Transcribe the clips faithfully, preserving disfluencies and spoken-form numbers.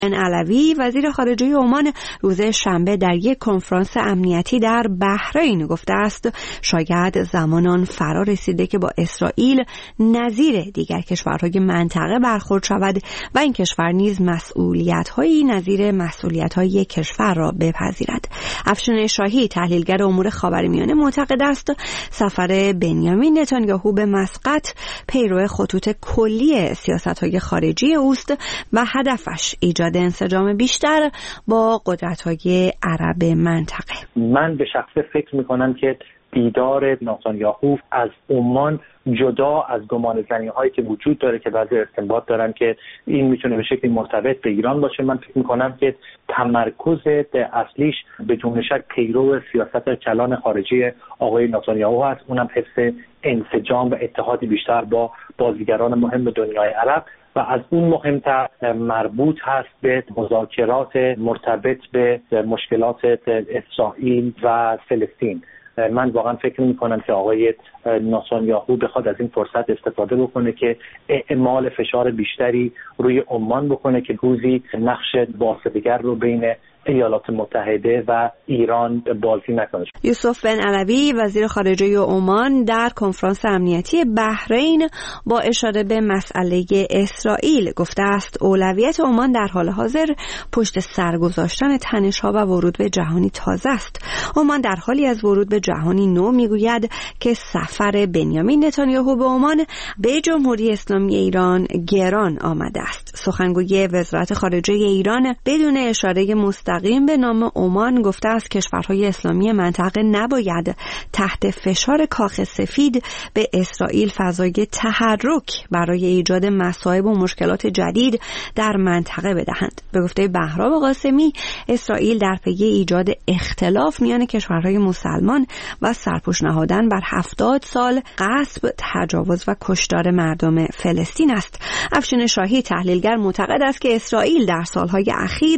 علوی وزیر خارجه عمان روز شنبه در یک کنفرانس امنیتی در بحرین گفته است شاید زمان آن فرا رسیده که با اسرائیل نظیر دیگر کشورهای منطقه برخورد شود و این کشور نیز مسئولیت‌هایی نظیر مسئولیت‌های کشور را بپذیرد. افشین شاهی تحلیلگر امور خاورمیانه معتقد است سفر بنیامین نتانیاهو به مسقط پیرو خطوط کلی سیاست‌های خارجی اوست و هدفش ایجاد انسجام بیشتر با قدرت‌های عرب منطقه. من به شخصه فکر می‌کنم که دیدار نتانیاهو از عمان جدا از گمان زنی‌هایی که وجود داره که بعضی استنباط دارن که این میتونه به شکلی مرتبط به ایران باشه، من فکر می‌کنم که تمرکز اصلیش بدون شک پیرو سیاست کلان خارجی آقای نتانیاهو هست، اونم حفظ انسجام و اتحادی بیشتر با بازیگران مهم دنیای عرب و از اون مهمتر مربوط هست به مذاکرات مرتبط به مشکلات اسرائیل و فلسطین. من واقعا فکر می‌کنم که آقای نتانیاهو بخواد از این فرصت استفاده بکنه که اعمال فشار بیشتری روی عمان بکنه که روزی نقش واسطه‌گر رو بین ایالات متحده و ایران بازی نکنه. یوسف بن علوی وزیر خارجه عمان در کنفرانس امنیتی بحرین با اشاره به مسئله اسرائیل گفته است اولویت عمان در حال حاضر پشت سر گذاشتن تنش‌ها و ورود به جهانی تازه است. عمان در حالی از ورود به جهانی نو میگوید که سفر بنیامین نتانیاهو به عمان به جمهوری اسلامی ایران گران آمده است. سخنگوی وزارت خارجه ایران بدون اشاره مستقیم به نام عمان گفته است کشورهای اسلامی منطقه نباید تحت فشار کاخ سفید به اسرائیل فضای تحرک برای ایجاد مصائب و مشکلات جدید در منطقه بدهند. به گفته بهرام قاسمی اسرائیل در پی ایجاد اختلاف میان کشورهای مسلمان و سرپوش نهادن بر هفتاد سال غصب، تجاوز و کشتار مردم فلسطین است. افشین شاهی تحلیلگر معتقد است که اسرائیل در سالهای اخیر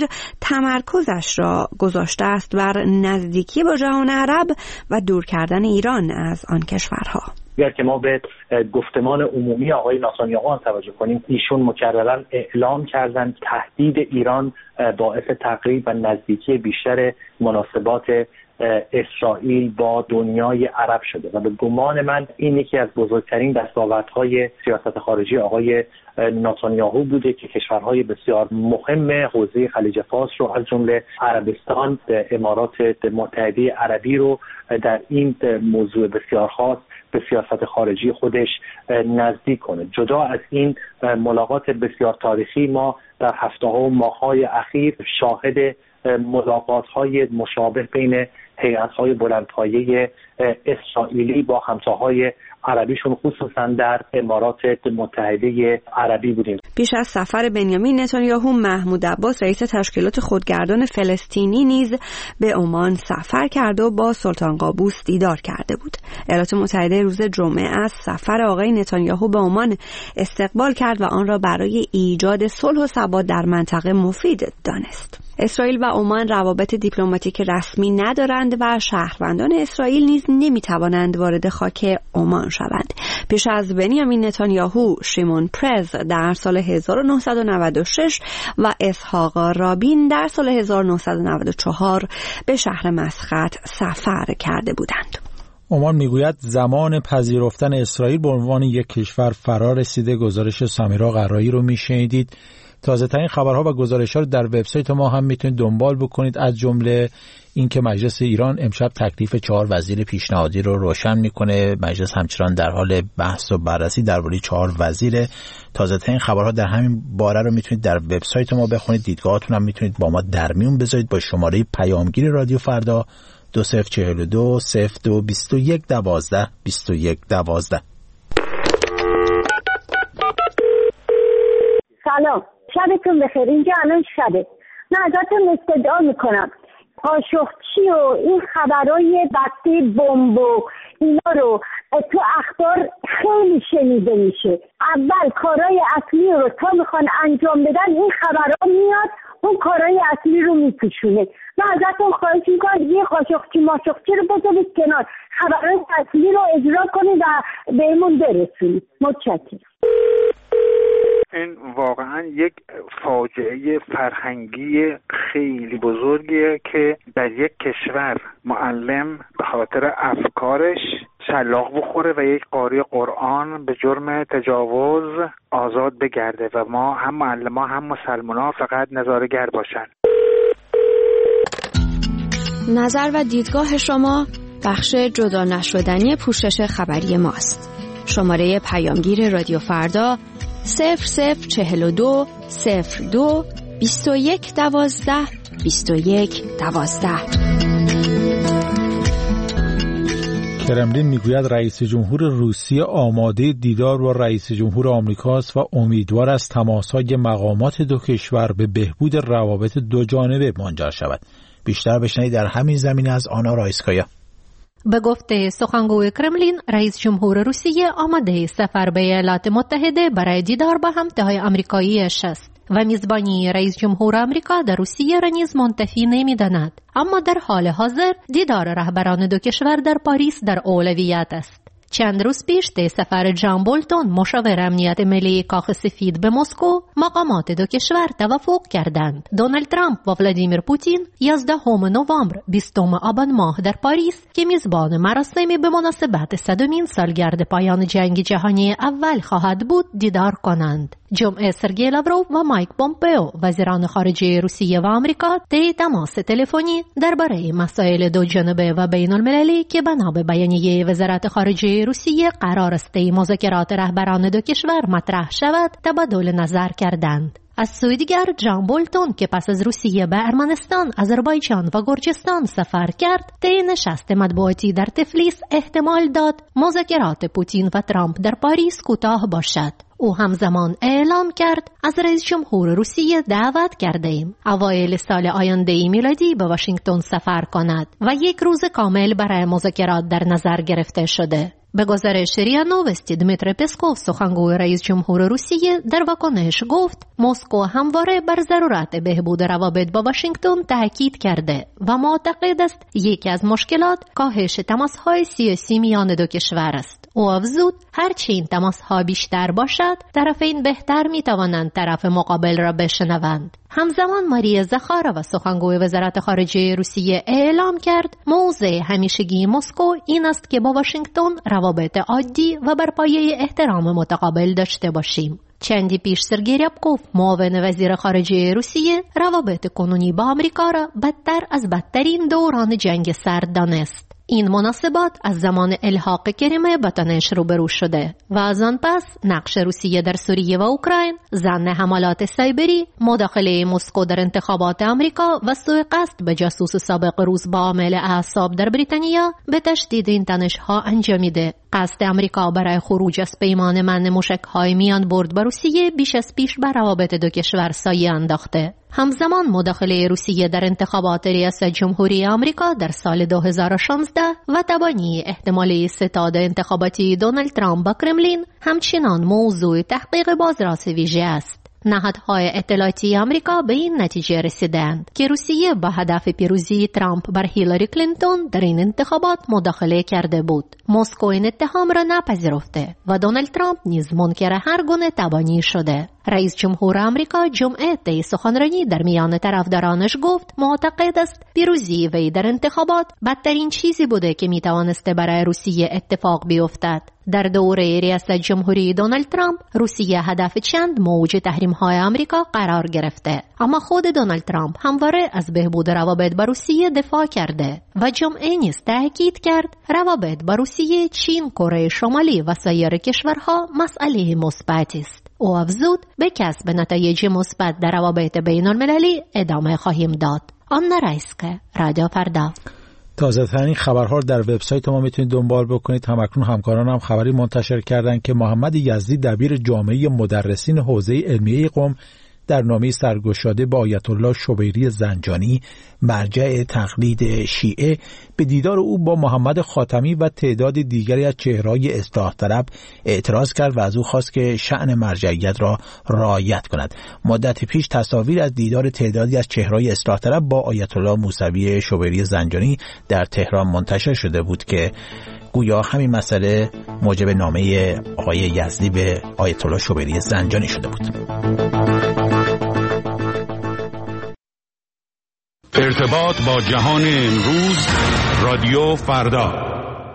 تمرکزش را گذاشته است بر نزدیکی با جهان عرب و دور کردن ایران از آن کشورها. اگر که ما به گفتمان عمومی آقای نتانیاهو توجه کنیم، ایشون مکرراً اعلام کردند تهدید ایران باعث تقریب و نزدیکی بیشتر مناسبات اسرائیل با دنیای عرب شده و به گمان من این یکی از بزرگترین دستاوردهای سیاست خارجی آقای نتانیاهو بوده که کشورهای بسیار مهم حوزه خلیج فارس رو از جمله عربستان، امارات متحده عربی رو در این موضوع بسیار خاص به سیاست خارجی خودش نزدیک کنه. جدا از این ملاقات بسیار تاریخی ما در هفته‌ها و ماه‌های اخیر شاهد ملاقات‌های مشابه بین هیئت‌های بلندپایه اسرائیلی با همتاهای عربیشون خصوصا در امارات متحده عربی بودیم. پیش از سفر بنیامین نتانیاهو محمود عباس رئیس تشکیلات خودگردان فلسطینی نیز به عمان سفر کرده و با سلطان قابوس دیدار کرده بود. ایالات متحده روز جمعه از سفر آقای نتانیاهو به عمان استقبال کرد و آن را برای ایجاد صلح و ثبات در منطقه مفید دانست. اسرائیل و عمان روابط دیپلماتیک رسمی ندارند و شهروندان اسرائیل نیز نمیتوانند وارد خاک عمان شوند. پیش از بنیامین نتانیاهو، شیمون پرز در سال هزار و نهصد و نود و شش و اسحاق رابین در سال هزار و نهصد و نود و چهار به شهر مسقط سفر کرده بودند. عمان میگوید زمان پذیرفتن اسرائیل به عنوان یک کشور فرا رسیده. گزارش سمیرا قرایی رو میشنیدید. تازه ترین خبرها و گزارش‌ها رو در وبسایت ما هم میتونید دنبال بکنید، از جمله اینکه مجلس ایران امشب تکلیف چهار وزیر پیشنهادی رو روشن میکنه. مجلس همچنان در حال بحث و بررسی درباره چهار وزیر. تازه ترین خبرها در همین باره رو میتونید در وبسایت ما بخونید. دیدگاهاتون هم میتونید با ما در میون بذارید با شماره پیامگیر رادیو فردا دو صفر چهل و دو صفر دو بیست و یک دوازده بیست و یک دوازده. سلام، شبتون بخیر. اینجا الان شبه. من ازتون استدعا میکنم قاشقچی و این خبرای بسته بمب و اینا رو تو اخبار خیلی شنیده میشه. اول کارهای اصلی رو تا میخوان انجام بدن این خبرها میاد اون کارهای اصلی رو میپوشونه. من ازتون خواهش میکنم یه قاشقچی ماشقچی رو بذارید کنار، خبرهای اصلی رو اجرا کنید و بهمون برسونید. متشکرم. این واقعا یک فاجعه فرهنگی خیلی بزرگیه که در یک کشور معلم به خاطر افکارش شلاق بخوره و یک قاری قرآن به جرم تجاوز آزاد بگرده و ما هم معلمان هم مسلمان‌ها فقط نظاره‌گر باشن. نظر و دیدگاه شما بخش جدا نشدنی پوشش خبری ماست. شماره پیامگیر رادیو فردا صفر صفر چهل و دو صفر دو بیست و یک دوازده بیست و یک دوازده. کرملین میگوید رئیس جمهور روسیه آماده دیدار با رئیس جمهور آمریکاست و امیدوار است تماس‌های مقامات دو کشور به بهبود روابط دو جانبه منجر شود. بیشتر بشنوید در همین زمینه از آنا رایسکایا. به گفته سخنگوی کرملین، رئیس جمهور روسیه آماده سفر به ایالات متحده برای دیدار با همتاهای آمریکایی‌اش است و میزبانی رئیس جمهور آمریکا در روسیه را نیز منتفی نمی‌داند. اما در حال حاضر دیدار رهبران دو کشور در پاریس در اولویت است. چند روز پیش طی سفر جان بولتون مشاور امنیت ملی کاخ سفید به مسکو، مقامات دو کشور توافق کردند دونالد ترامپ و ولادیمیر پوتین یازدهم نوامبر بیستم آبان ماه در پاریس که میزبان مراسمی به مناسبت صدمین سالگرد پایان جنگ جهانی اول خواهد بود دیدار کنند. جمعه سرگئی لاوروف و مایک پومپئو وزیران خارجه روسیه و آمریکا طی تماس تلفنی درباره مسائل دو جانبه و بین المللی که بنا به بیانیه وزارت خارجه روسیه قرار است طی مذاکرات رهبران دو کشور مطرح شود تبادل نظر کردند. از سوی دیگر جان بولتون که پس از روسیه به ارمنستان، آذربایجان و گرجستان سفر کرد، طی نشست مطبوعاتی در تفلیس احتمال داد مذاکرات پوتین و ترامپ در پاریس کوتاه باشد. او همزمان اعلام کرد از رئیس جمهور روسیه دعوت کرده ایم اوایل سال آینده میلادی به واشنگتن سفر کند و یک روز کامل برای مذاکرات در نظر گرفته شده. به گزارش ریا نووستی دمیتری پسکوف سخنگوی رئیس جمهور روسیه در واکنش گفت مسکو همواره بر ضرورت بهبود روابط با واشنگتن تاکید کرده و معتقد است یکی از مشکلات کاهش تماس‌های سیاسی میان دو کشور است. او افزود هرچی این تماس‌ها بیشتر باشد طرفین بهتر می‌توانند طرف مقابل را بشنوند. همزمان ماریا زخارا و سخنگوی وزارت خارجه روسیه اعلام کرد موضع همیشگی مسکو این است که با واشنگتن روابط عادی و بر پایه احترام متقابل داشته باشیم. چندی پیش سرگئی ریابکوف معاون وزیر خارجه روسیه روابط کنونی با آمریکا را بدتر از بدترین دوران جنگ سرد دانست. این مناسبات از زمان الحاق کریمه به تنش روبرو شده و از آن پس نقش روسیه در سوریه و اوکراین، ظن حملات سایبری، مداخله مسکو در انتخابات آمریکا و سوء قصد به جاسوس سابق روس با عامل اعصاب در بریتانیا به تشدید این تنش‌ها انجامیده. قصد آمریکا برای خروج از پیمان منع موشک‌های میان برد با روسیه بیش از پیش بر روابط دو کشور سایه انداخته. همزمان مداخله روسیه در انتخابات ریاست جمهوری آمریکا در سال دو هزار و شانزده و تبانی احتمالی ستاد انتخاباتی دونالد ترامپ با کرملین همچنان موضوع تحقیق بازرس ویژه است. نهادهای اطلاعاتی آمریکا به این نتیجه رسیدند که روسیه با هدف پیروزی ترامپ بر هیلاری کلینتون در این انتخابات مداخله کرده بود. مسکو این اتهام را نپذیرفته و دونالد ترامپ نیز منکر هر گونه تبانی شده. رئیس جمهور آمریکا جمعه طی سخنرانی در میان طرفدارانش گفت معتقد است پیروزی وی در انتخابات بدترین چیزی بوده که میتوانسته برای روسیه اتفاق بیفتد. در دوره ریاست جمهوری دونالد ترامپ روسیه هدف چند موج تحریم‌های آمریکا قرار گرفته، اما خود دونالد ترامپ همواره از بهبود روابط با روسیه دفاع کرده و جمعه نیز تاکید کرد روابط با روسیه، چین، کره شمالی و سایر کشورها مسئله مثبتی است. او افزود به کسب نتایج مثبت در روابط بین المللی ادامه خواهیم داد. آنا رایسکایا، رادیو فردا. تازه ترین خبرها در وبسایت ما میتونید دنبال بکنید. همکنون همکاران هم خبری منتشر کردن که محمد یزدی دبیر جامعه مدرسین حوزه علمیه قم در نامه سرگشاده با آیت الله شبیری زنجانی مرجع تقلید شیعه به دیدار او با محمد خاتمی و تعداد دیگری از چهره‌های اصلاح طلب اعتراض کرد و از او خواست که شأن مرجعیت را رعایت کند. مدت پیش تصاویر از دیدار تعدادی از چهره‌های اصلاح طلب با آیت الله موسوی شبیری زنجانی در تهران منتشر شده بود که گویا همین مسئله موجب نامه آقای یزدی به آیت الله شوبری زنجانی شده بود. ارتباط با جهان امروز، رادیو فردا.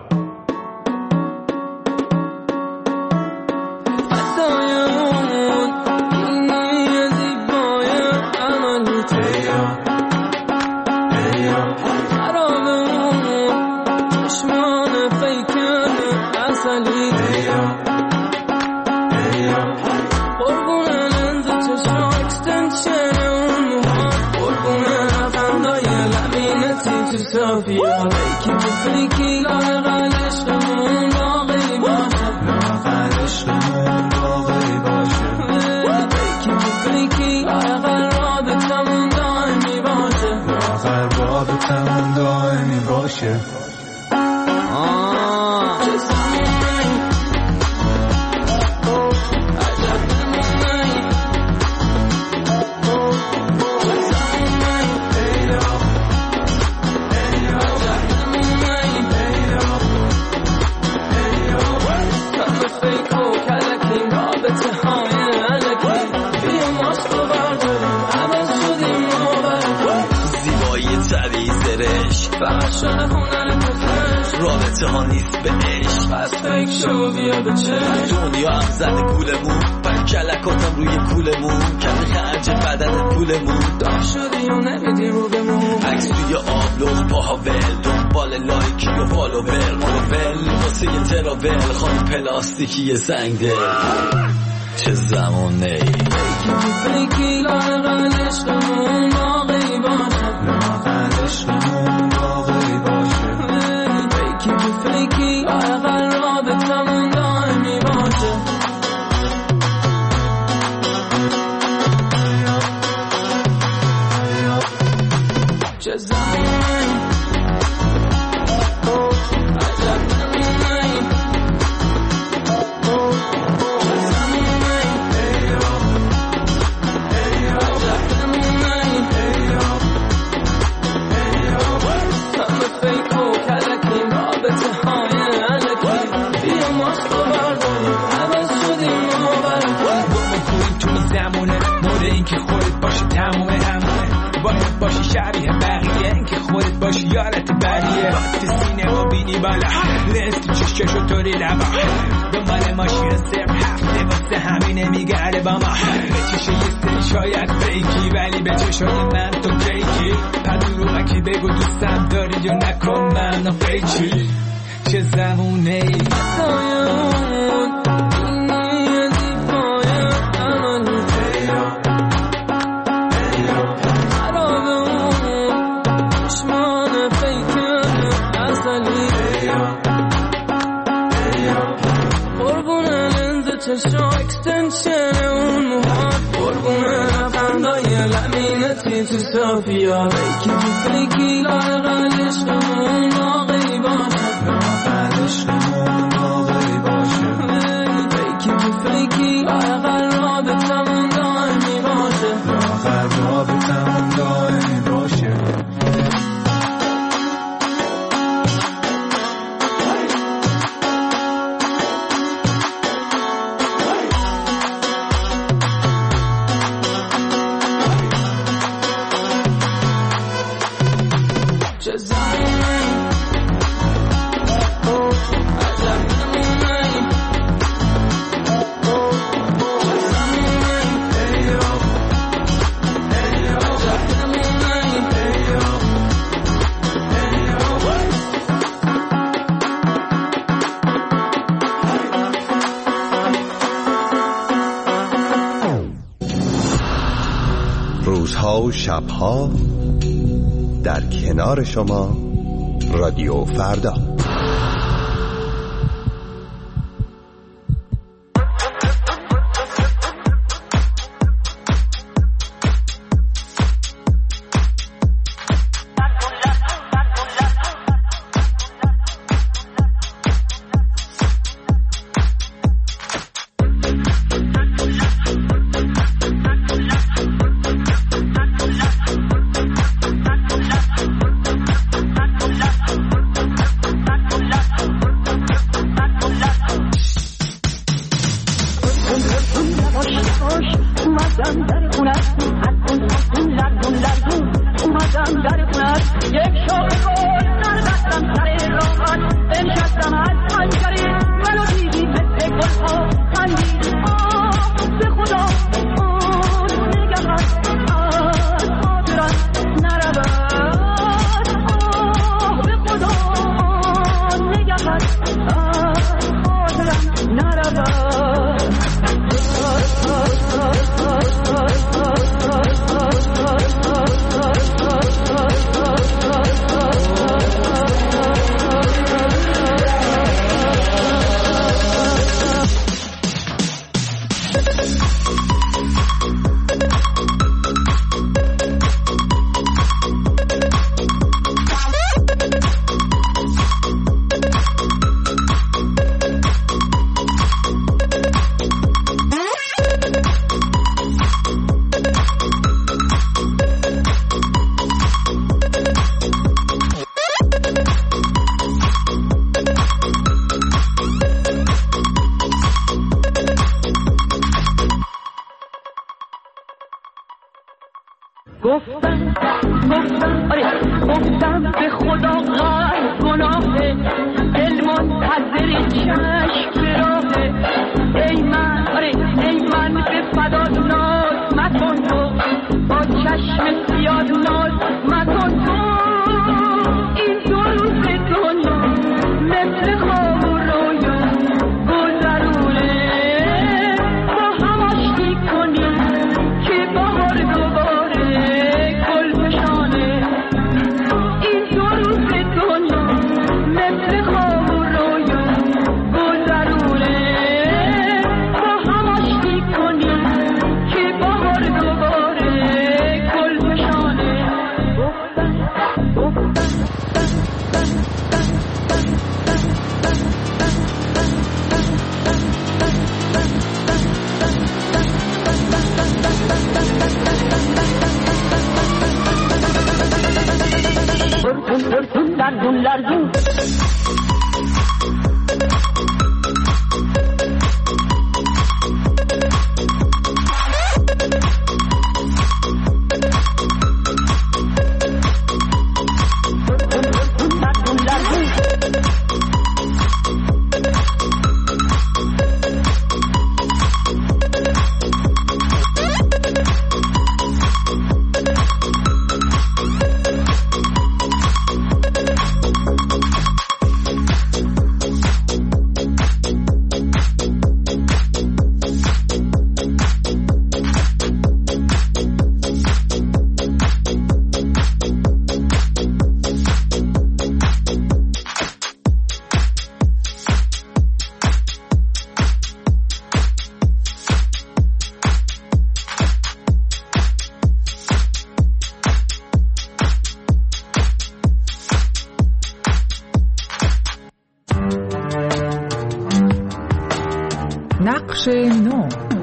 رابطه ها نیست به عشق، پس فکر شو بیا به چشم. دنیا هم زده گولمون، پر کلکاتم روی کولمون، کمی خرج بدن پولمون، دام شدی و نمیدی رو بمون. عکس توی آبلوز پاها ول، دنبال لایکی و فالوور، فالوور واسه یه تراول، خانم پلاستیکی سنگ دل. چه زمونه ای فیکی فیکی لاغل عشقمون باقی باشه، لاغل عشقمون باقی باشه. فیکی فیکی لاغل رابطمون دائمی باشه. چه زمونه ای باشی شبیه بقیه، این که خودت باشی یارت بریه. وقتی سینه و بینی بالا، لنز تو چشکشو طوری لبا، دنبال ماشین صرف هفته واسه همینه میگرده با ما. به چشه یه سری شاید فیکی، ولی به چشای من تو کیکی. پدروغکی بگو دوستم داری یا نکن منو فیکی. چه زمونه ای سایمون اینه دیفای امانی چشم اکستنشن اون موهات، قربونه لبخندای لمینتی تو صافیا. فیکی فیکی لاغل عشقمون باقی باشه، لاغل عشقمون باقی باشه. فیکی فیکی لاغل رابطمون دائمی باشه، لاغل رابطمون دائمی باشه. روزها و شبها در کنار شما، رادیو فردا. گفتم گفتم آره گفتم به خدا غر گناهه دل منتظر چشم راهه ای من آره ای من به فدا ناز مکن تو با چشم سیاد ناز مکن تو این دو روز دنیا مثل خواب و رویا گذرونه با هم آشتی کنیم که بهار دوباره گل فشانه این دو روز دنیا مثل خواب و رویا گذرونه با هم آشتی کنیم که بهار دوباره گل فشانه گفتم گفتم Larzun, larzun. نقش نو.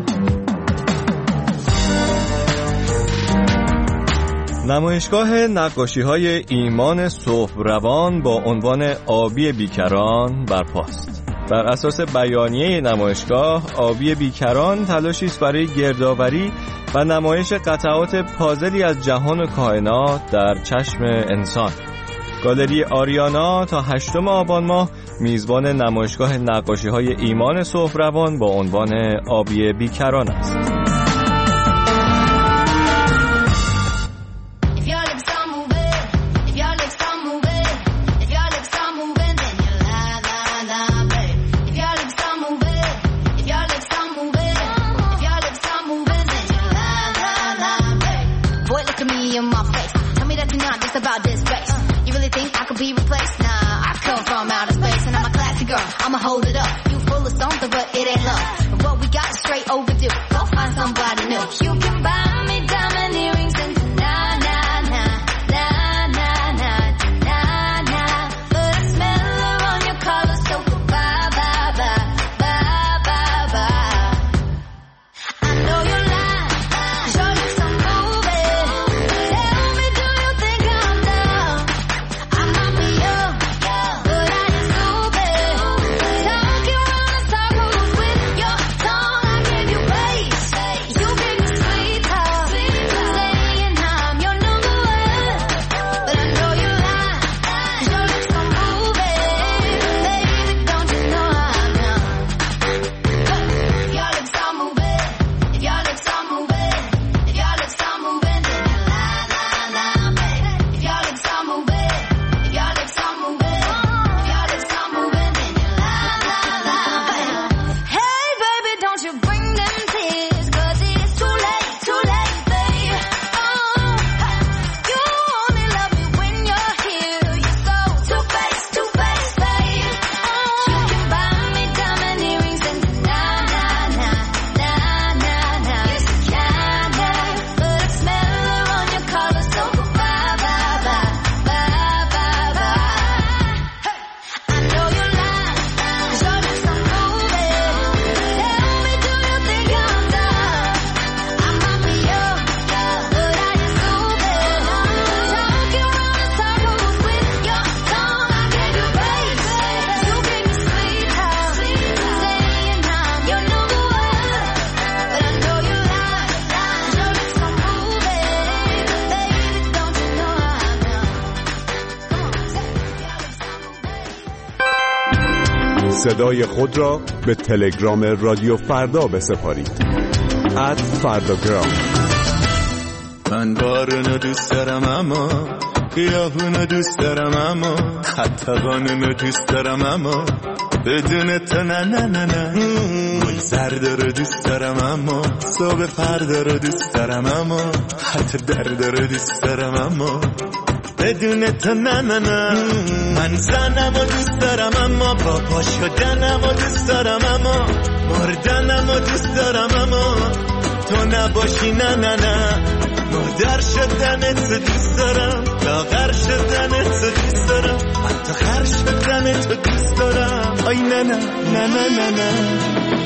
نمایشگاه نقاشی‌های ایمان صبحروان با عنوان آبی بیکران برپاست. بر اساس بیانیه نمایشگاه، آبی بیکران تلاشی است برای گردآوری و نمایش قطعات پازلی از جهان و کائنات در چشم انسان. گالری آریانا تا هشتم آبان ماه میزبان نمایشگاه نقاشی‌های ایمان صبحروان با عنوان آبی بیکران است. I'ma hold it up. You full of something, but it ain't love. What we got is straight overdue. Go find somebody new. You can buy me diamond earrings and nah nah nah nah nah nah nah nah. But I smell her on your collar, so goodbye bye bye bye bye bye. I know you're lying, 'cause your lips are moving. Tell me, do you think I'm dumb? I might be young, but I ain't stupid. Talking round in circles with your tongue, I give you bass. You give me sweet talk. صدای خود را به تلگرام رادیو فردا بسپارید. ات فرداگرام. من بارونو دوست دارم اما خیابونو دوست دارم اما حتی قانونو دوست دارم اما بدون تو نه نه نه نه. گل زرد رو دوست دارم اما صبح فردا رو دوست دارم اما حتی درد رو دوست دارم اما بدون تو نه نه نه. من زنم و دوست دارم اما با پا شدنم و دوست دارم اما مردنم و دوست دارم اما تو نباشی نه نه نه. مادر شدنت دوست دارم، لاغر شدنت دوست دارم، حتی خر شدنت دوست دارم. آی نه نه نه نه نه نه.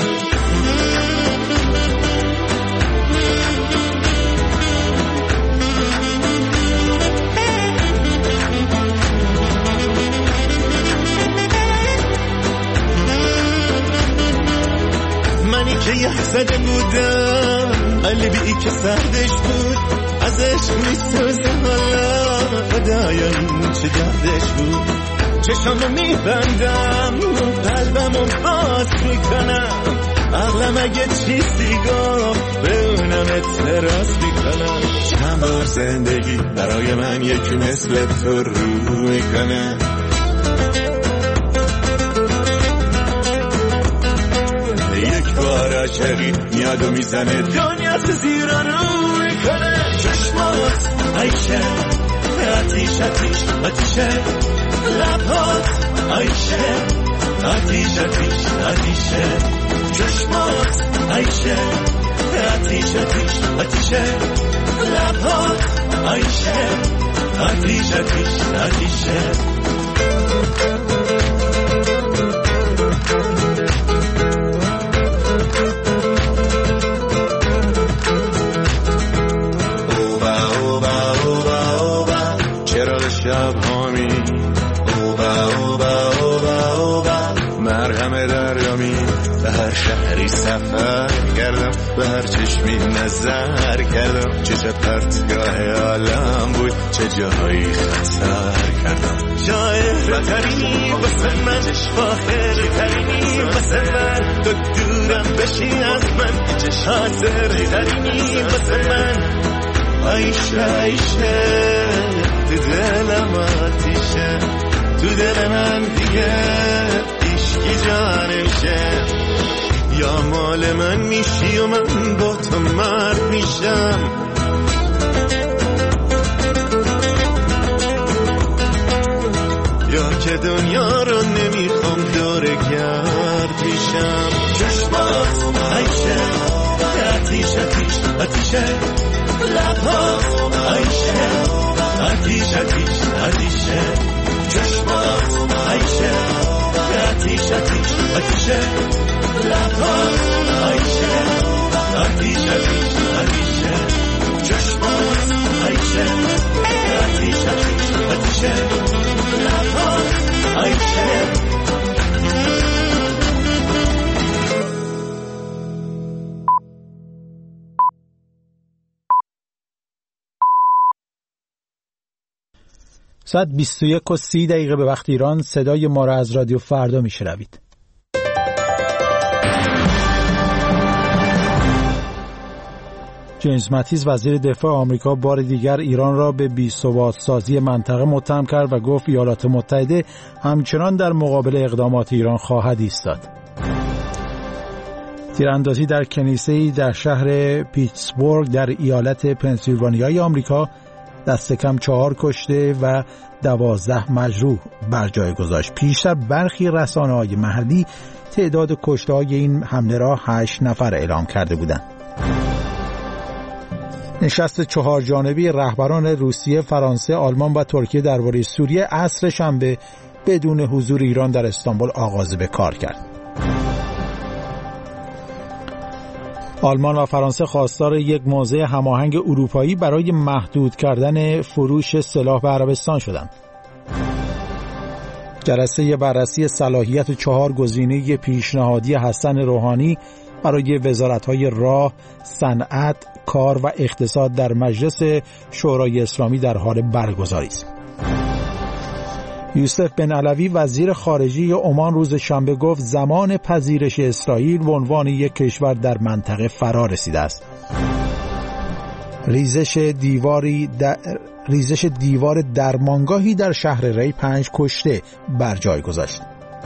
منی که یه زده بودم قلبی که سردش بود ازش میسوزه حالا خدایا این چه دردش بود. چشمو میبندم قلبمو باز میکنم عقلم اگه چیزی گفت به اونم اعتراض میکنم. چند بار زندگی برای من یکی مثل تو رو میکنه یک بار عاشقی میاد و میزنه دنیا تو زیر رو میکنه. چشمات عیشه آتیش آتیش آتیشه لبات عیشه آتیش آتیش آتیشه چشمات عیشه آتیش آتیش آتیشه لبات عیشه آتیش آتیش آتیشه. شب هامی اوبا اوبا اوبا اوبا مرهم دریامی به هر شهری سفر کردم به هر چشمی نظر کردم چه چه پرتگاه عالم بود چه جاهایی خطر کردم. شاعر ترینی واسه من فاخر ترینی واسه من تو دورم بشی از من چه شاطر ترینی واسه من عیشه عیشه تو دلم آتیشه تو دل من دیگه عشقی جانشه. یا مال من میشی و من با تو مرد میشم یا که دنیا رو نمیخوام دوره گرد میشم. چشمات عیشه آتیش آتیش آتیشه لبات عیشه آتیش آتیش آتیشه چشمات عیشه آتیش آتیش آتیشه لبات عیشه آتیش آتیش آتیشه چشمات عیشه آتیش آتیش آتیشه لبات عیشه. ساعت بیست و یک و سی دقیقه به وقت ایران. صدای ما را از رادیو فردا میشنوید. جیمز ماتیس وزیر دفاع آمریکا بار دیگر ایران را به بی‌ثبات سازی منطقه متهم کرد و گفت ایالات متحده همچنان در مقابل اقدامات ایران خواهد ایستاد. تیراندازی در کنیسه‌ای در شهر پیتسبورگ در ایالت پنسیلوانیای آمریکا دست کم چهار کشته و دوازده مجروح بر جای گذاشت. پیشتر برخی رسانه‌های محلی تعداد کشته‌های این حمله را هشت نفر اعلام کرده بودند. نشست چهار جانبی رهبران روسیه، فرانسه، آلمان و ترکیه درباره سوریه عصر شنبه بدون حضور ایران در استانبول آغاز به کار کرد. آلمان و فرانسه خواستار یک موضع هماهنگ اروپایی برای محدود کردن فروش سلاح به عربستان شدند. جلسه بررسی صلاحیت چهار گزینه پیشنهادی حسن روحانی برای وزارت‌های راه، صنعت، کار و اقتصاد در مجلس شورای اسلامی در حال برگزاری است. یوسف بن علوی وزیر خارجه عمان روز شنبه گفت زمان پذیرش اسرائیل به عنوان یک کشور در منطقه فرا رسیده است. ریزش دیواری در... ریزش دیوار درمانگاهی در شهر ری پنج کشته بر جای گذاشت.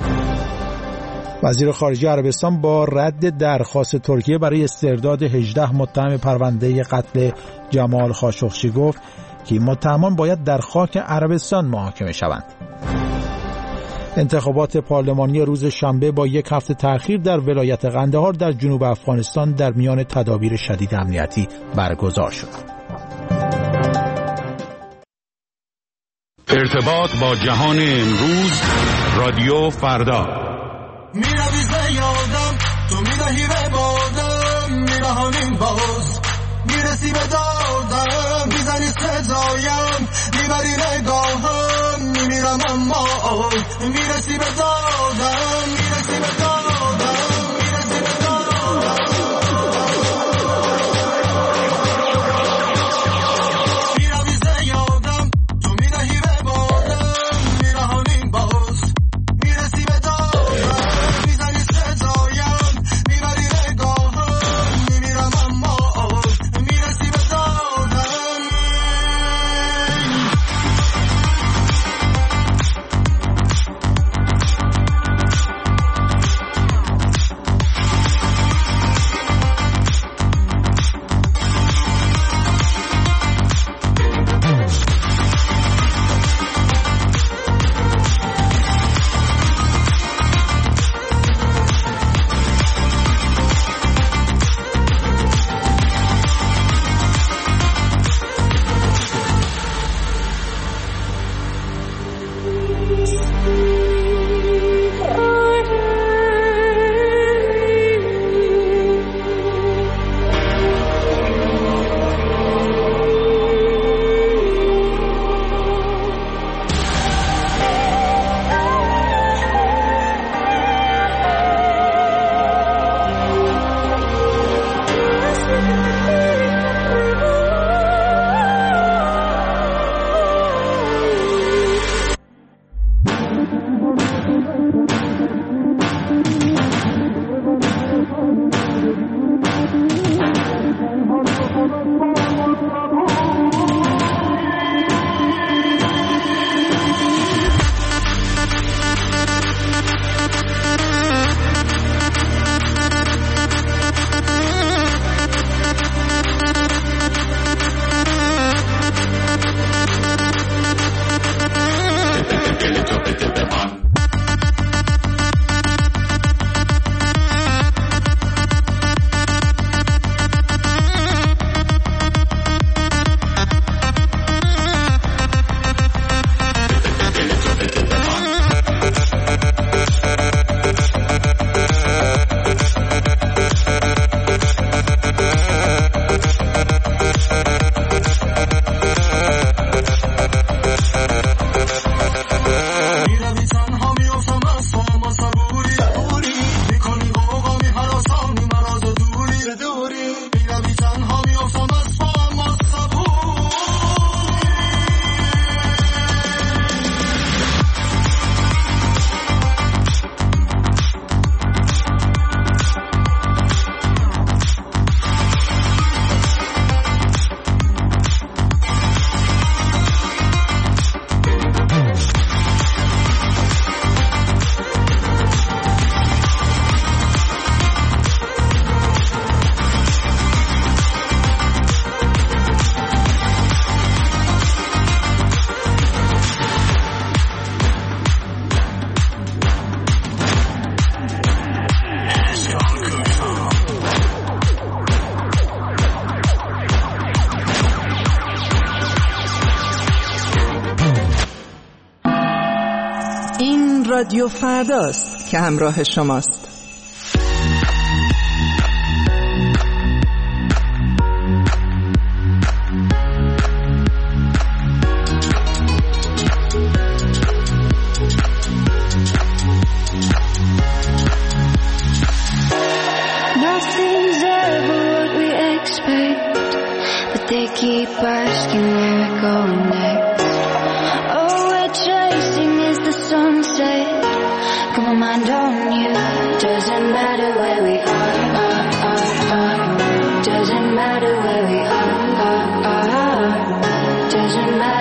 وزیر خارجه عربستان با رد درخواست ترکیه برای استرداد هجده متهم پرونده قتل جمال خاشقچی گفت که متهمان باید در خاک عربستان محاکمه شوند. انتخابات پارلمانی روز شنبه با یک هفته تأخیر در ولایت قندهار در جنوب افغانستان در میان تدابیر شدید امنیتی برگزار شد. ارتباط با جهان امروز، رادیو فردا. میروی زیادم تو میدهی به بادم، میرهانیم باز میرسی به دادم، میزنی صدایم میبری نگاهم، میمیرم اما میرسی به دادم، میرسی به دادم، میرسی به دادم. میروی زیادم تو میدهی به بادم، میرهانیم باز میرسی به دادم، میزنی صدایم میبری نگاهم، میمیرم اما میرسی به دادم. رادیو فرداست که همراه شماست. Nothing's ever what we expect, but they keep asking where we're going next. All we're chasing is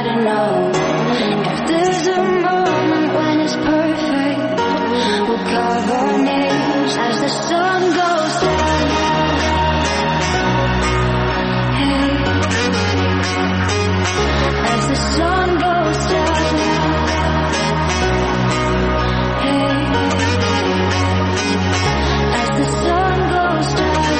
matter, no. If there's a moment when it's perfect, we'll carve our names as the sun goes down. Hey, as the sun goes down. Hey, as the sun goes down.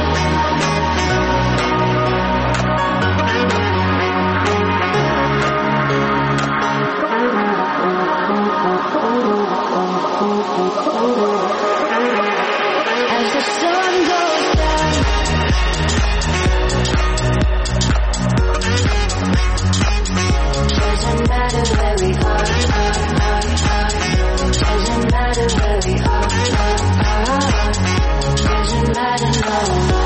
As the sun goes down, doesn't matter where we are, are, are, are. Doesn't matter where we are, are, are. Doesn't matter, no.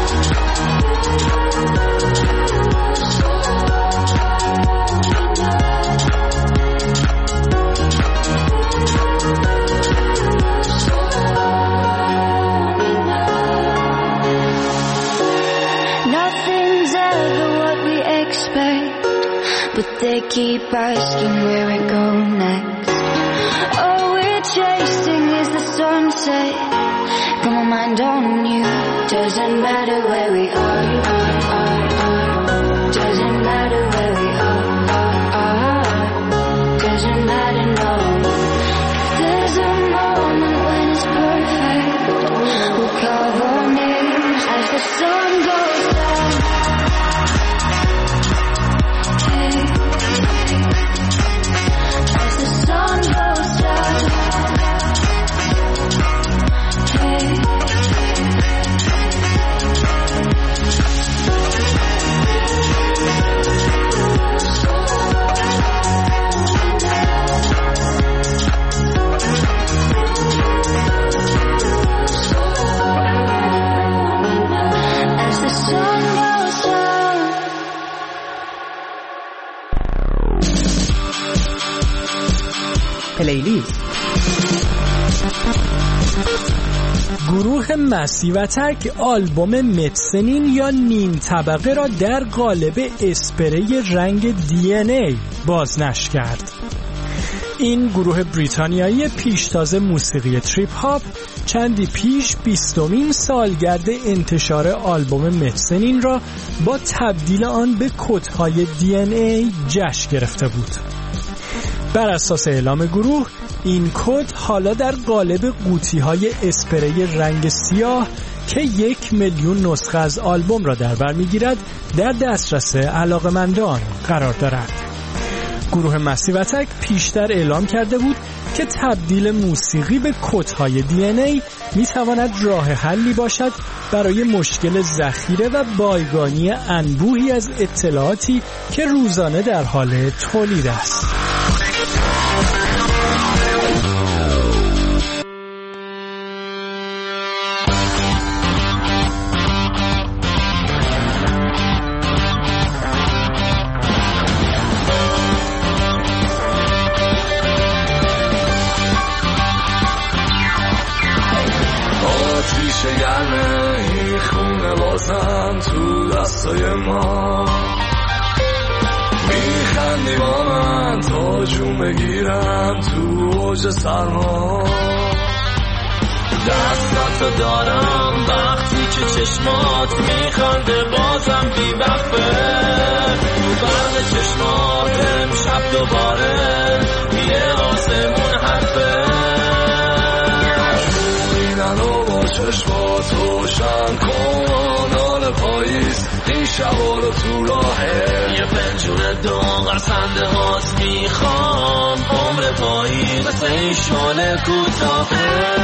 Nothing's ever what we expect, but they keep asking where we go next. All we're chasing is the sunset. Got my mind on you. Doesn't matter where we are, are, are, are. Doesn't matter where we are, are, are. Doesn't matter, no. If there's a moment when it's perfect, we'll carve our names as the sun goes down. Hey, as the sun goes down. Hey, as the sun goes down. پلیلیست. گروه مسیوتک آلبوم متسنین یا نیم طبقه را در قالب اسپری رنگ دی ان ای بازنشر کرد. این گروه بریتانیایی پیشتاز موسیقی تریپ هاپ چندی پیش بیستمین سالگرد انتشار آلبوم متسنین را با تبدیل آن به کدهای دی ان ای جشن گرفته بود. بر اساس اعلام گروه این کد حالا در قالب قوطی‌های اسپری رنگ سیاه که یک میلیون نسخه از آلبوم را در بر می‌گیرد در دسترس علاقه‌مندان قرار دارد. گروه مسیوتک پیشتر اعلام کرده بود که تبدیل موسیقی به کدهای دی ان ای می‌تواند راه حلی باشد برای مشکل ذخیره و بایگانی انبوهی از اطلاعاتی که روزانه در حال تولید است. تو دستای ما میخندی با من تا جون بگیرم تو اوج سرما دستت دارم وقتی که چشمات میخنده بازم بی وقفه تو برد چشمات امشب دوباره یه آسمون حرفه اینانو با چشمات روشن کن آل پاییز این شبا رو تو راهه یه پنجون داغر سنده هات میخوام عمر پاییز مثل این شانه کوتاهه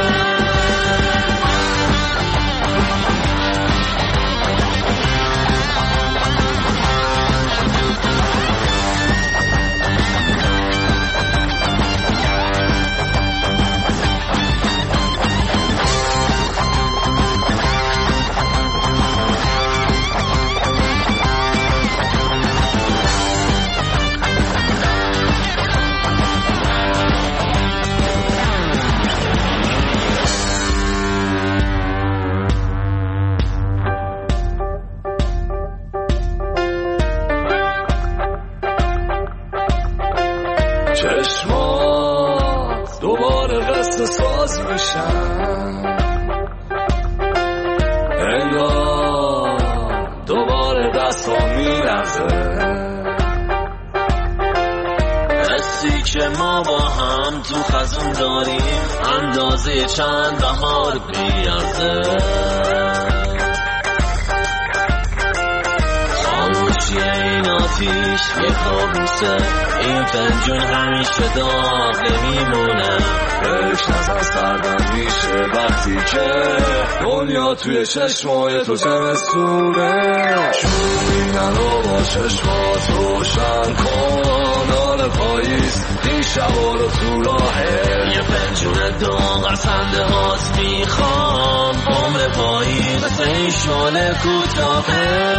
چشمات دوباره قصه ساز میشن، انگار دوباره دستا میلرزه، حسی که ما با هم تو خزون داریم اندازه چند بهار بیارزه، خاموشی این آتیش یه کابوسه، این فنجون همیشه داغ نمیمونه، بهش نظر سردم میشه وقتی که دنیا توی چشمای تو زمستونه، شوینن رو با چشمات روشن کن، حال پاییز این شبا رو تو راهه، یه پنجون داغ از خنده هات میخوام، عمر پاییز مثل این شاله کوتاهه.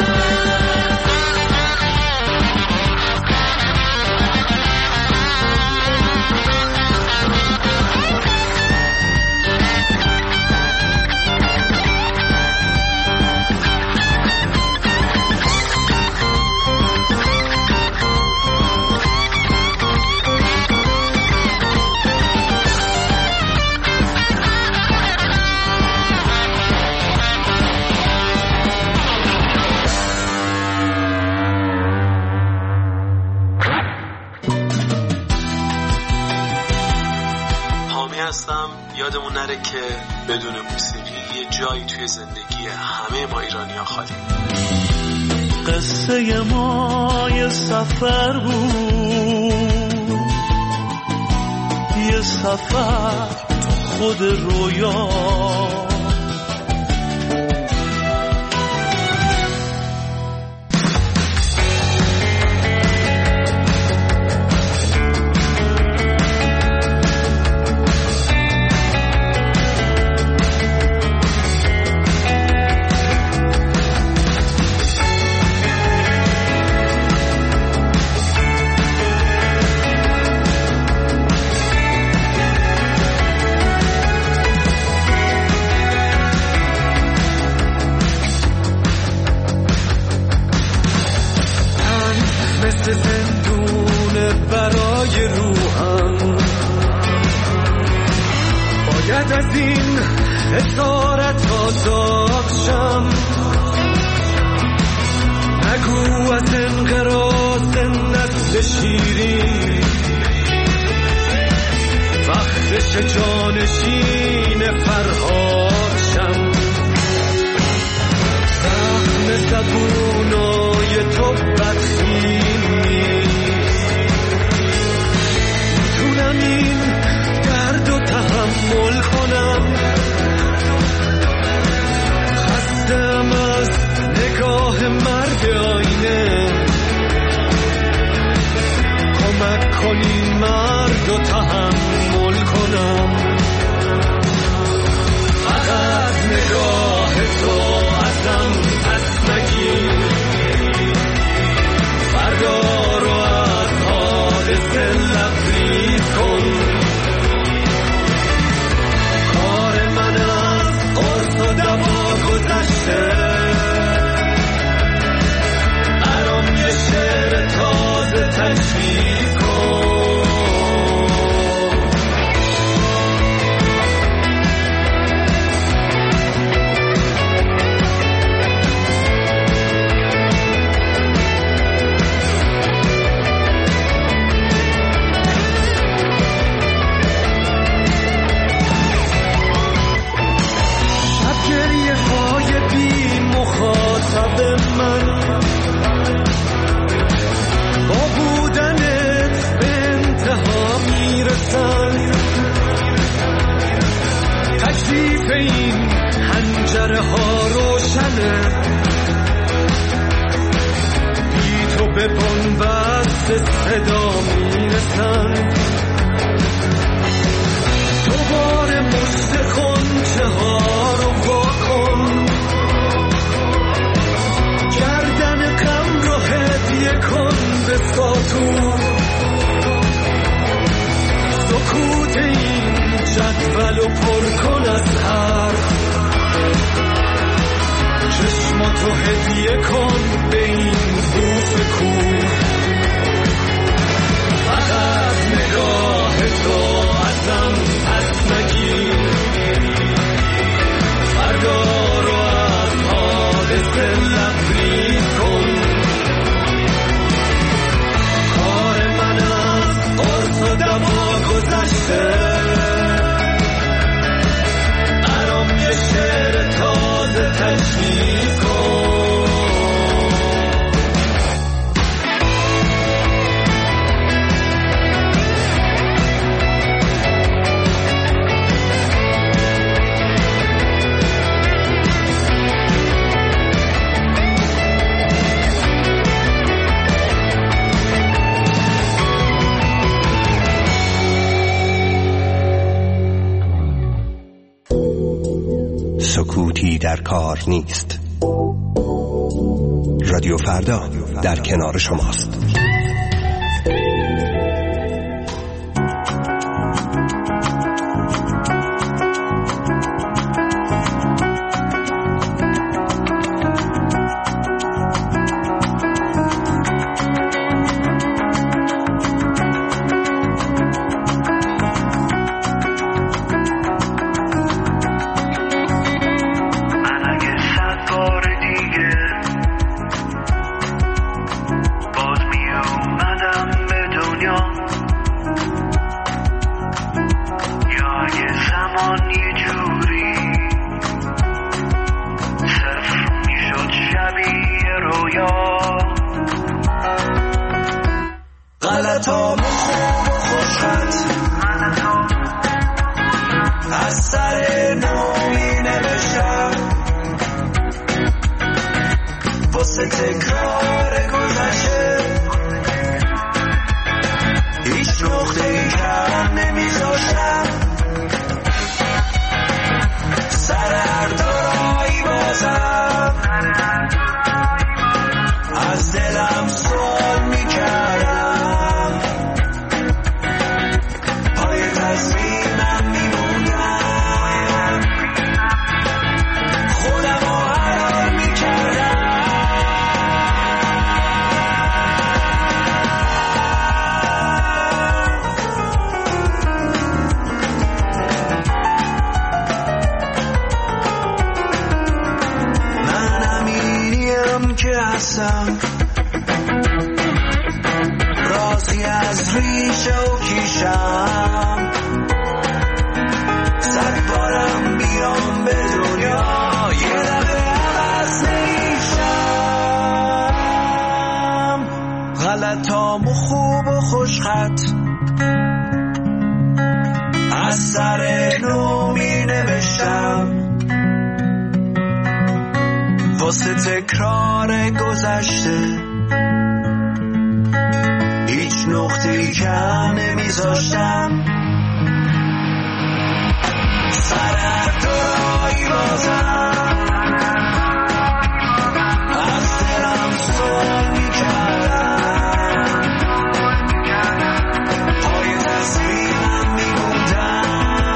یادمون نره که بدون موسیقی یه جایی توی زندگی همه ما ایرانی‌ها خالی. قصه ما یه سفر بود، یه سفر خود رویا، از این اسارت آزاد شم، نگو از انقراض نسل شیرین، وقتش جانشین فرهاد شم، زخم زبونای تو بدخیم میتونم این درد و تحمل کنم، خستم از نگاه مرد آینه، کمک کنین مرد و تحمل کنم، فقط نگاه تو ازم پس نگیر، فردا رو از حادثه لبریز کن، برام یه شعر تازه تشریح کن. شب گریه های بی مخاطب من با بودنت به انتها میرسن، تکلیف این حنجره ها روشنه، بی تو به بنبست صدا میرسن، دوباره مشت خونچه ها رو واکن، گردن غم رو هدیه کن به ساتور، سکوت این جدول و پر کن از حرف، چشماتو هدیه کن به این بوف کور، فقط در کار نیست. رادیو فردا در کنار شماست. رازی از ریشه و کیشم، صد بارم بیام به دنیا یه دفعه عوض نمیشم. غلطام و خوب و خوشخط از سر نو می نوشتم، واسه تکرار گذشته هیچ نقطه‌ای کم نمیذاشتم. سر هر دورایی بازم از دلم سوال میکردم، پای تصمیمم میموندم،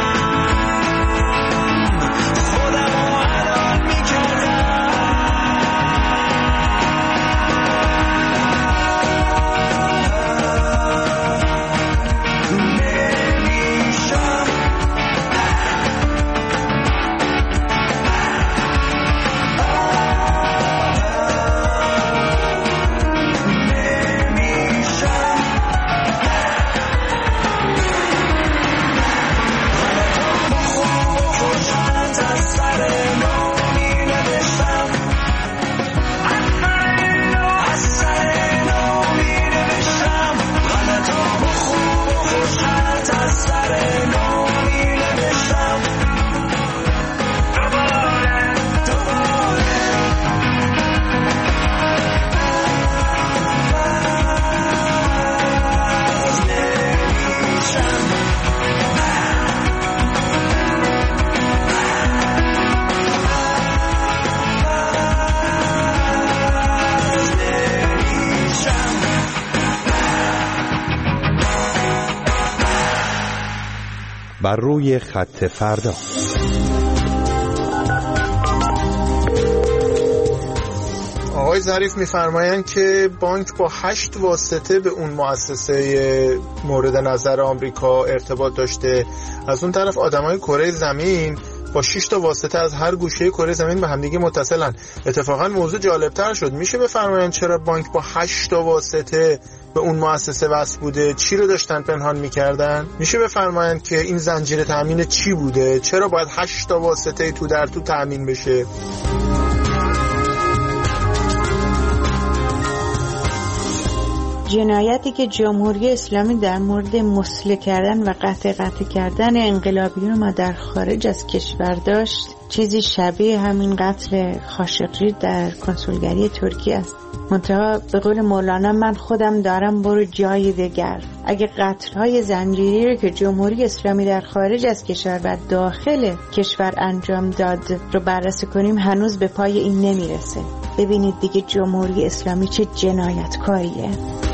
خودم رو حلال میکردم. بر روی خط فردا. آقای ظریف می‌فرمایند که بانک با هشت واسطه به اون مؤسسه مورد نظر آمریکا ارتباط داشته. از اون طرف آدمای کره زمین با شش تا واسطه از هر گوشه کره زمین به همدیگه متصلن. اتفاقا موضوع جالبتر شد. میشه بفرمایند چرا بانک با هشت تا واسطه به اون مؤسسه وصل بوده؟ چی رو داشتن پنهان میکردن؟ میشه بفرمایند که این زنجیره تامین چی بوده؟ چرا باید هشت تا واسطه تو در تو تامین بشه؟ جنایتی که جمهوری اسلامی در مورد مسلح کردن و قطع قطع کردن انقلابیون ما در خارج از کشور داشت چیزی شبیه همین قتل خاشقجی در کنسولگری ترکیه است. منتها به قول مولانا من خودم دارم برو جای دیگر. اگه قتل‌های زنجیری رو که جمهوری اسلامی در خارج از کشور و داخل کشور انجام داد رو بررسی کنیم هنوز به پای این نمیرسه. ببینید دیگه جمهوری اسلامی چه جنایتکاریه.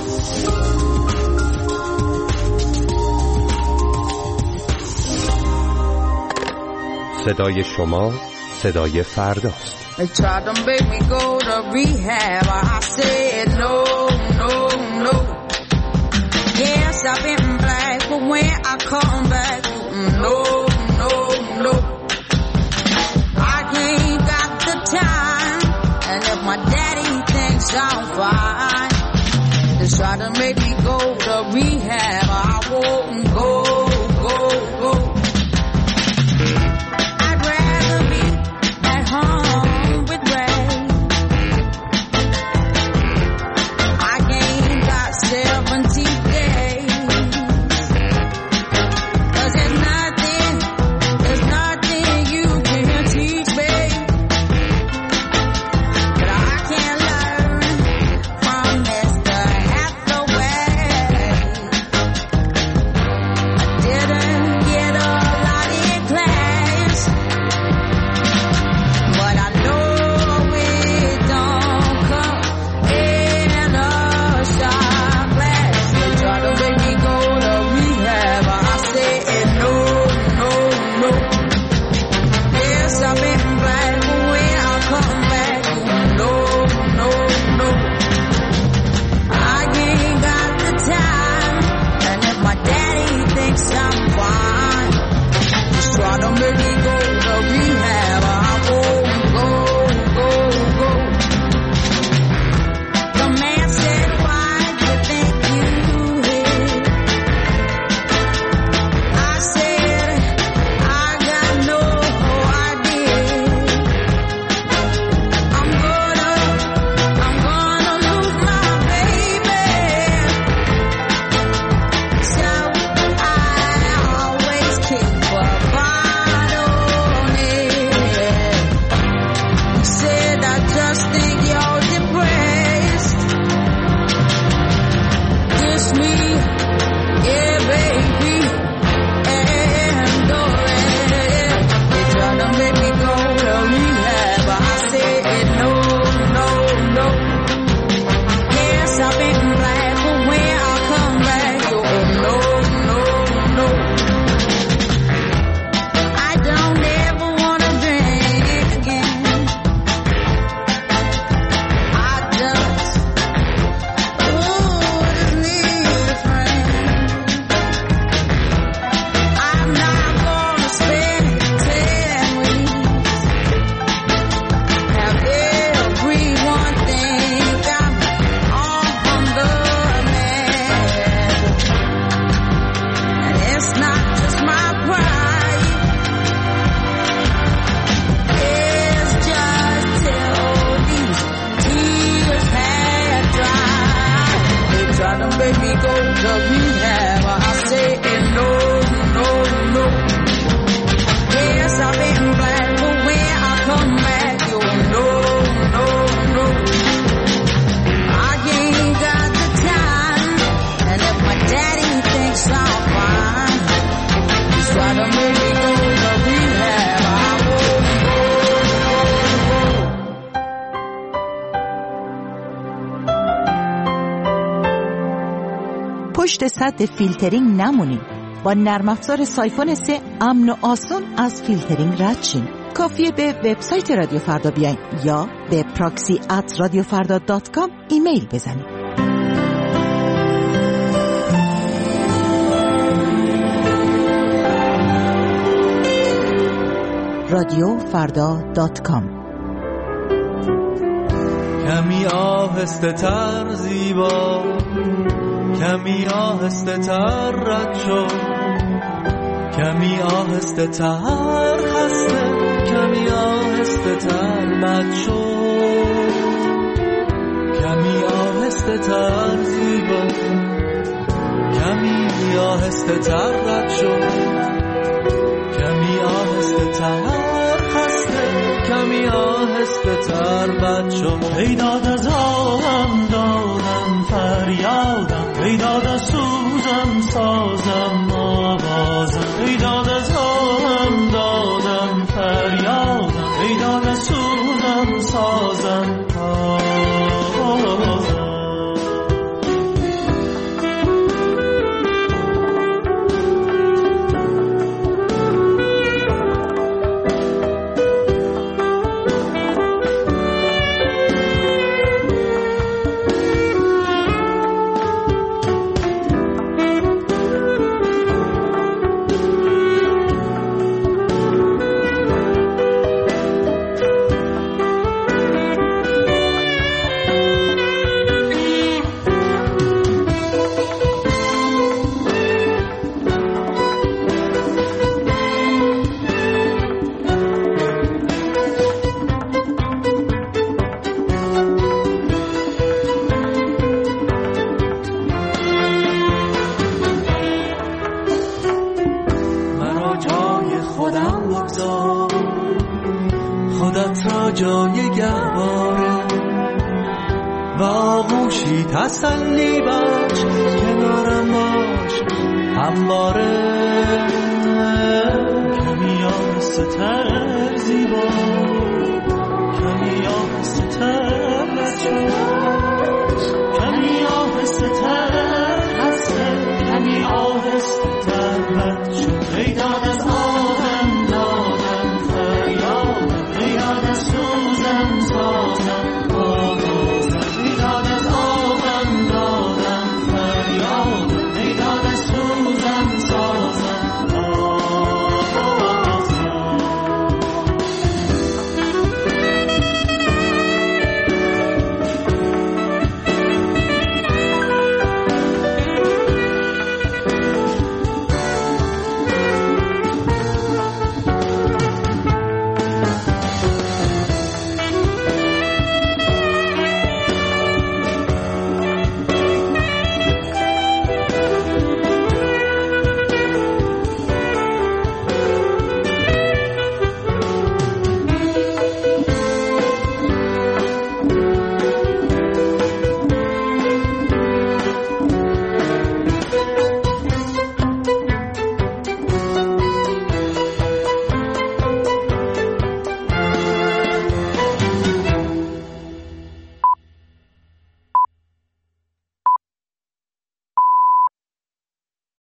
صدای شما صدای فرداست. They tried to make me go to rehab. I said no, no, no. Yes, I've been black, but when I come back, no, no, no. I ain't got the time, and if my daddy thinks I'm fine, they try to make me go to rehab. I won't go, go, go. I'd rather be at home. پشت سد فیلترینگ نمونید. با نرم افزار سایفون سه امن و آسون از فیلترینگ رد شین. کافیه به وبسایت رادیو فردا بیاین یا به پراکسی ات رادیو فردا دات کام ایمیل بزنید. رادیو فردا دات کام. کمی آهسته تر زیبا، کمی آهسته تر رد شو، کمی آهسته تر خسته، کمی آهسته تر بد شو، کمی آهسته تر زیبا، کمی آهسته تر رد شو، کمی آهسته تر خسته، کمی آهسته تر بد شما ای داد از آهم دادم فریادم ای داد از سوزم سازم آوازم ای داد از آهم دادم فریادم ای داد از سوزم سازم آوازم جای گهواره و آغوشی تسلی بخش کنارم باش همواره